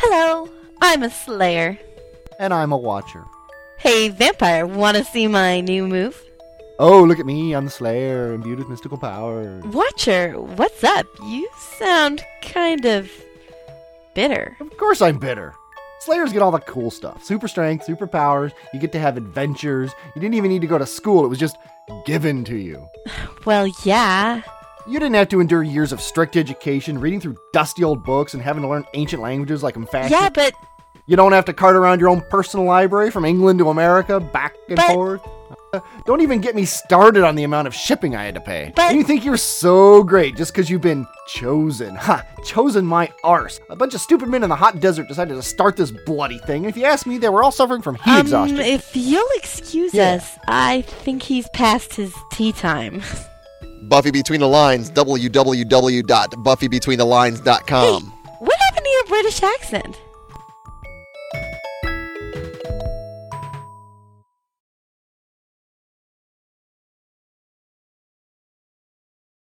Hello, I'm a slayer. And I'm a watcher. Hey, vampire, wanna see my new move? Oh, look at me, I'm the Slayer, imbued with mystical powers. Watcher, what's up? You sound kind of bitter. Of course I'm bitter. Slayers get all the cool stuff. Super strength, super powers, you get to have adventures. You didn't even need to go to school, it was just given to you. Well, yeah. You didn't have to endure years of strict education, reading through dusty old books and having to learn ancient languages like I'm fashion. Yeah, but... You don't have to cart around your own personal library from England to America, back and forth. Don't even get me started on the amount of shipping I had to pay. But... And you think you're so great just because you've been chosen. Ha! Chosen my arse. A bunch of stupid men in the hot desert decided to start this bloody thing. And if you ask me, they were all suffering from heat exhaustion. If you'll excuse us, I think he's past his tea time. Buffy Between the Lines, www.buffybetweenthelines.com. Hey, what happened to your British accent?